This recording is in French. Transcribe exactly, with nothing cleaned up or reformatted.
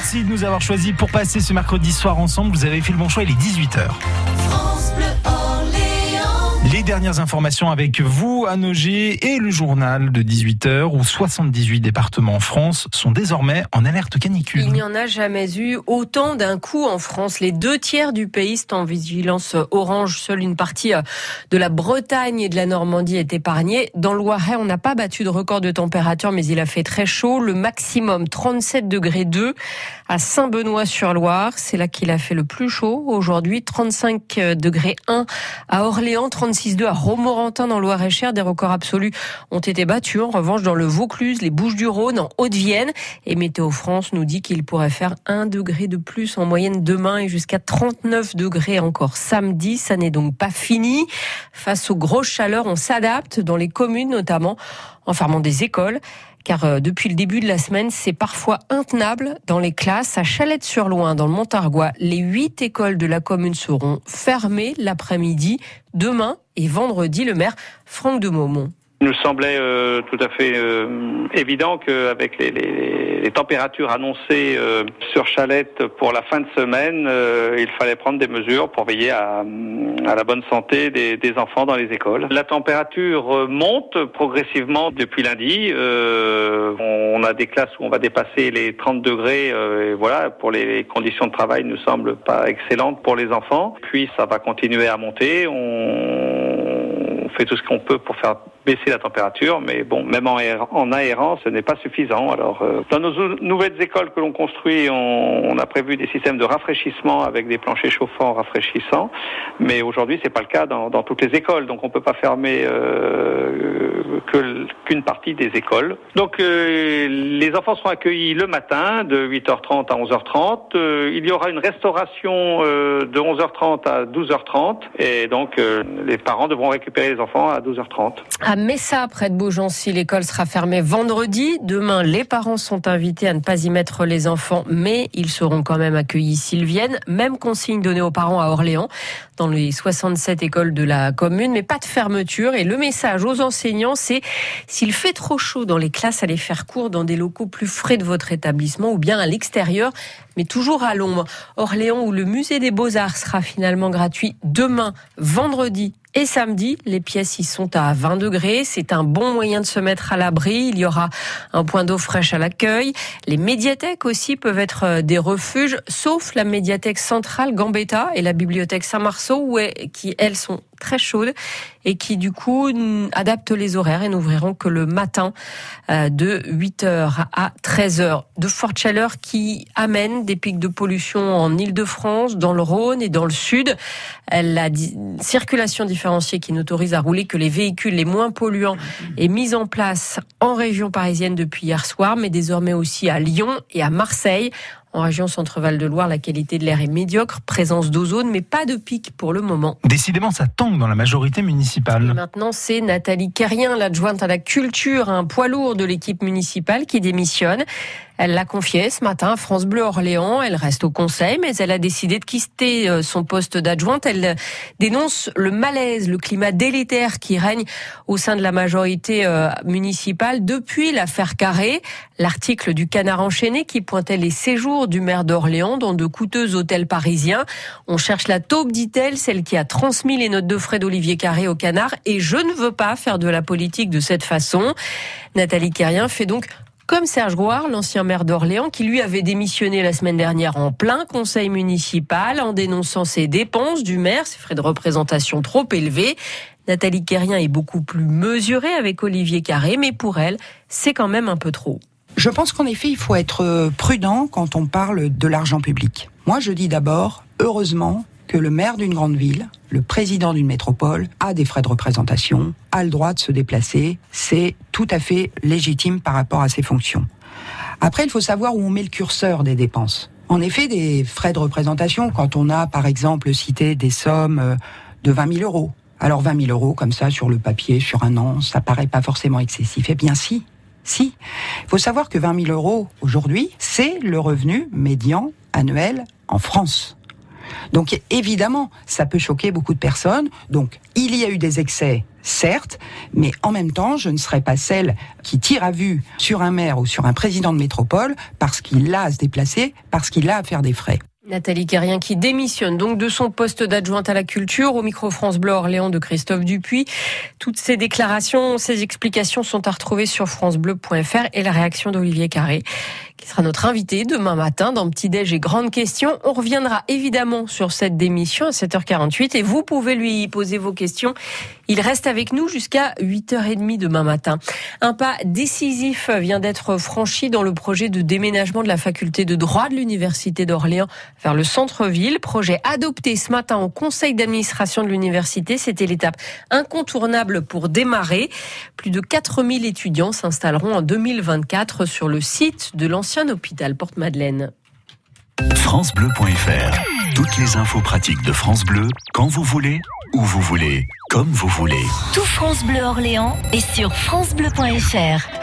Merci de nous avoir choisis pour passer ce mercredi soir ensemble. Vous avez fait le bon choix, il est dix-huit heures. France Bleu Orléans. Les dernières informations avec vous à Nogé et le journal de dix-huit heures où soixante-dix-huit départements en France sont désormais en alerte canicule. Il n'y en a jamais eu autant d'un coup en France. Les deux tiers du pays sont en vigilance orange. Seule une partie de la Bretagne et de la Normandie est épargnée. Dans le Loiret, on n'a pas battu de record de température, mais il a fait très chaud. Le maximum trente-sept degrés deux à Saint-Benoît-sur-Loire. C'est là qu'il a fait le plus chaud aujourd'hui. trente-cinq degrés un à Orléans, trente-six degrés deux à Romorantin dans le Loir-et-Cher. Des records absolus ont été battus. En revanche, dans le Vaucluse, les Bouches-du-Rhône, en Haute-Vienne. Et Météo France nous dit qu'il pourrait faire un degré de plus en moyenne demain et jusqu'à trente-neuf degrés encore samedi. Ça n'est donc pas fini. Face aux grosses chaleurs, on s'adapte dans les communes notamment en fermant des écoles. Car euh, depuis le début de la semaine, c'est parfois intenable dans les classes. À Chalette-sur-Loing, dans le Montargois, les huit écoles de la commune seront fermées l'après-midi, demain et vendredi. Le maire Franck de Maumont. Il nous semblait euh, tout à fait euh, évident qu'avec les, les, les températures annoncées euh, sur Chalette pour la fin de semaine, euh, il fallait prendre des mesures pour veiller à, à la bonne santé des, des enfants dans les écoles. La température monte progressivement depuis lundi. Euh, on a des classes où on va dépasser les trente degrés. Euh, et voilà, pour les, les conditions de travail ne semblent pas excellentes pour les enfants. Puis ça va continuer à monter. On fait tout ce qu'on peut pour faire baisser la température, mais bon, même en, aér- en aérant, ce n'est pas suffisant. Alors, euh, dans nos ou- nouvelles écoles que l'on construit, on, on a prévu des systèmes de rafraîchissement avec des planchers chauffants rafraîchissants, mais aujourd'hui, c'est pas le cas dans, dans toutes les écoles, donc on peut pas fermer euh, que, qu'une partie des écoles. Donc, euh, les enfants seront accueillis le matin de huit heures trente à onze heures trente. Euh, il y aura une restauration euh, de onze heures trente à douze heures trente, et donc euh, les parents devront récupérer les enfants à douze heures trente. À Messa, près de Beaugency, l'école sera fermée vendredi. Demain, les parents sont invités à ne pas y mettre les enfants, mais ils seront quand même accueillis s'ils viennent. Même consigne donnée aux parents à Orléans, dans les soixante-sept écoles de la commune, mais pas de fermeture. Et le message aux enseignants, c'est s'il fait trop chaud dans les classes, allez faire cours dans des locaux plus frais de votre établissement ou bien à l'extérieur, mais toujours à l'ombre. Orléans, où le musée des Beaux-Arts sera finalement gratuit demain, vendredi et samedi. Les pièces y sont à vingt degrés. C'est un bon moyen de se mettre à l'abri. Il y aura un point d'eau fraîche à l'accueil. Les médiathèques aussi peuvent être des refuges, sauf la médiathèque centrale Gambetta et la bibliothèque Saint-Marceau, où est, qui, elles, sont très chaudes et qui, du coup, adaptent les horaires et n'ouvriront que le matin euh, de huit heures à treize heures. De fortes chaleurs qui amènent des pics de pollution en Île-de-France, dans le Rhône et dans le Sud. La di- circulation différenciée qui n'autorise à rouler que les véhicules les moins polluants est mise en place en région parisienne depuis hier soir, mais désormais aussi à Lyon et à Marseille. En région Centre-Val de Loire, la qualité de l'air est médiocre, présence d'ozone, mais pas de pic pour le moment. Décidément, ça tangue dans la majorité municipale. Et maintenant, c'est Nathalie Quérien, l'adjointe à la culture, un poids lourd de l'équipe municipale qui démissionne. Elle l'a confié ce matin à France Bleu Orléans. Elle reste au conseil, mais elle a décidé de quitter son poste d'adjointe. Elle dénonce le malaise, le climat délétère qui règne au sein de la majorité municipale depuis l'affaire Carré. L'article du Canard enchaîné qui pointait les séjours du maire d'Orléans dans de coûteux hôtels parisiens. On cherche la taupe, dit-elle, celle qui a transmis les notes de frais d'Olivier Carré au Canard. Et je ne veux pas faire de la politique de cette façon. Nathalie Quérien fait donc comme Serge Grouard, l'ancien maire d'Orléans, qui lui avait démissionné la semaine dernière en plein conseil municipal en dénonçant ses dépenses du maire, ses frais de représentation trop élevés. Nathalie Quérien est beaucoup plus mesurée avec Olivier Carré, mais pour elle, c'est quand même un peu trop. Je pense qu'en effet, il faut être prudent quand on parle de l'argent public. Moi, je dis d'abord, heureusement, que le maire d'une grande ville, le président d'une métropole, a des frais de représentation, a le droit de se déplacer. C'est tout à fait légitime par rapport à ses fonctions. Après, il faut savoir où on met le curseur des dépenses. En effet, des frais de représentation, quand on a, par exemple, cité des sommes de vingt mille euros. Alors vingt mille euros, comme ça, sur le papier, sur un an, ça paraît pas forcément excessif. Eh bien si, si. Il faut savoir que vingt mille euros, aujourd'hui, c'est le revenu médian annuel en France. Donc évidemment, ça peut choquer beaucoup de personnes. Donc il y a eu des excès, certes, mais en même temps, je ne serai pas celle qui tire à vue sur un maire ou sur un président de métropole parce qu'il a à se déplacer, parce qu'il a à faire des frais. Nathalie Kérien qui démissionne donc de son poste d'adjointe à la culture au micro France Bleu Orléans de Christophe Dupuis. Toutes ces déclarations, ces explications sont à retrouver sur francebleu point f r et la réaction d'Olivier Carré qui sera notre invité demain matin dans Petit Déj et Grandes Questions. On reviendra évidemment sur cette démission à sept heures quarante-huit et vous pouvez lui poser vos questions. Il reste avec nous jusqu'à huit heures trente demain matin. Un pas décisif vient d'être franchi dans le projet de déménagement de la faculté de droit de l'Université d'Orléans vers le centre-ville. Projet adopté ce matin au conseil d'administration de l'université. C'était l'étape incontournable pour démarrer. Plus de quatre mille étudiants s'installeront en deux mille vingt-quatre sur le site de l'ancien hôpital Porte-Madeleine. francebleu point f r. Toutes les infos pratiques de France Bleu, quand vous voulez, où vous voulez, comme vous voulez. Tout France Bleu Orléans est sur francebleu point f r.